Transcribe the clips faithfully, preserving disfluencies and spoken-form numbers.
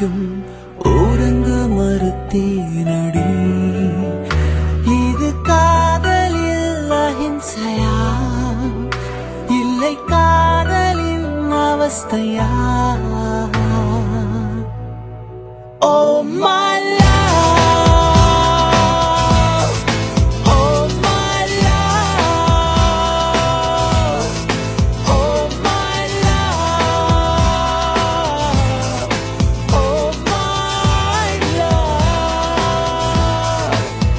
துடிக்கும் ஊரங்க மறுத்தேனடி. இது காதலில் அஹிம்சையா இல்லை காதலின் அவஸ்தையா? Oh my love, oh my love, oh my love, oh my love.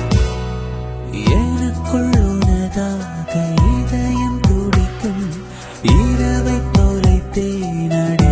எனக்குள் உனதாக இதயம் துடிக்கும் இரவை தொலைத்தேனடி.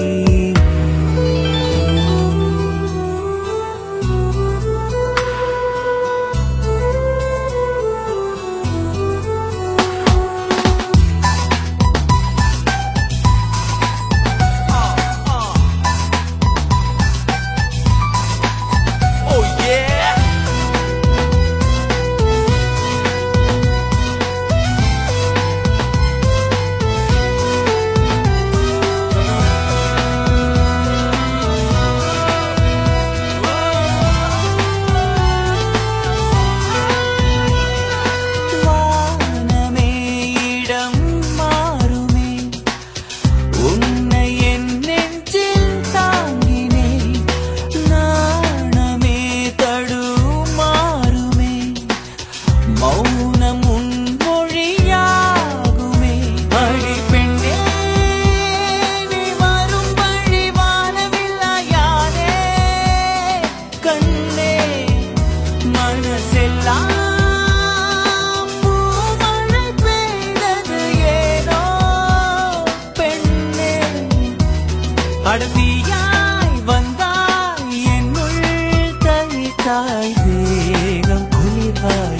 மௌனம் உன் மொழியாகுமே. அடி பெண்ணே நீ வரும் வழி வானவில்லையானே. கண்ணே மனசெல்லாம் பூமழை பெய்தது ஏனோ. பெண்ணே அடர்த்தியாய் வந்தாய் என்னுள் தனித்தாய் தேகம் குளிர்வாய்.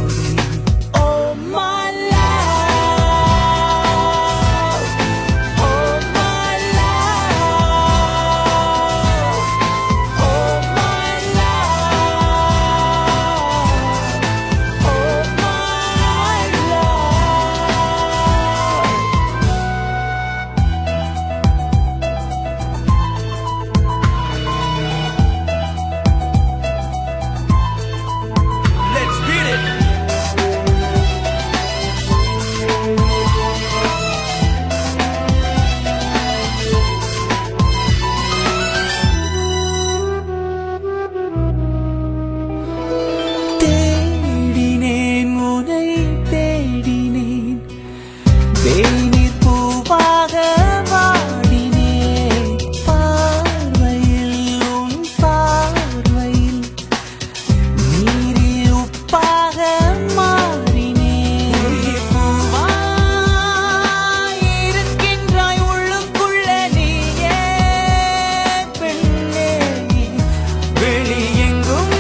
தேநீர் பூவாக வாடினேன் பார்வையில் உன் பார்வையில் நீரில் உப்பாக மாறினேன். பூவாய் இருக்கின்றாய் உள்ளுக்குள்ளே நீயே. பெண்ணே வெளியெங்கும்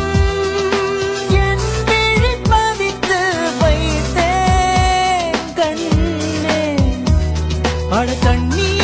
என் விழி பதித்து வைத்தேன். கண்ணே அட கண்ணீர்